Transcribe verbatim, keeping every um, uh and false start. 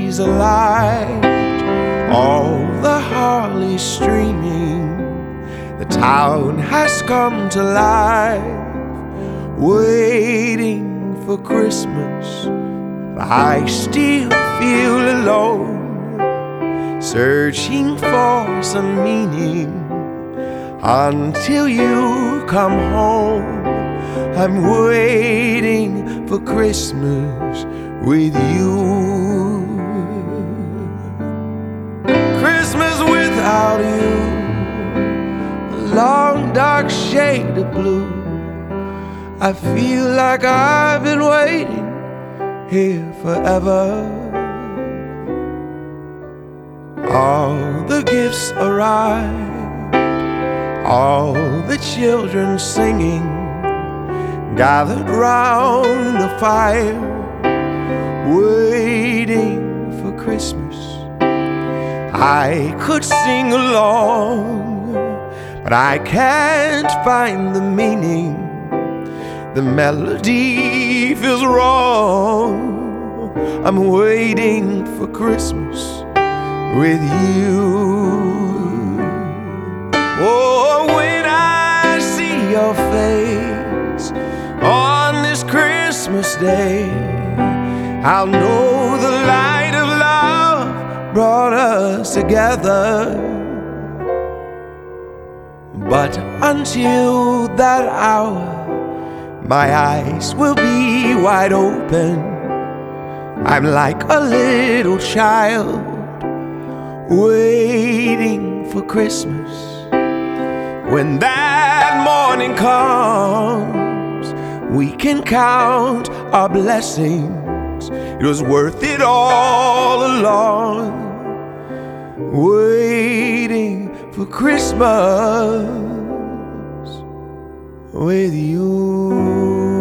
trees alight, all the holly streaming. The town has come to life, waiting for Christmas. But I still feel alone, searching for some meaning. Until you come home, I'm waiting for Christmas with you. Christmas without you, a long dark shade of blue. I feel like I've been waiting here forever. All the gifts arrived, all the children singing, gathered round the fire, waiting for Christmas. I could sing along, but I can't find the meaning. The melody feels wrong. I'm waiting for Christmas with you. Oh, when I see your face on this Christmas day, I'll know the light of love brought us together. But until that hour, my eyes will be wide open. I'm like a little child waiting for Christmas. When that morning comes, we can count our blessings. It was worth it all along, waiting for Christmas with you.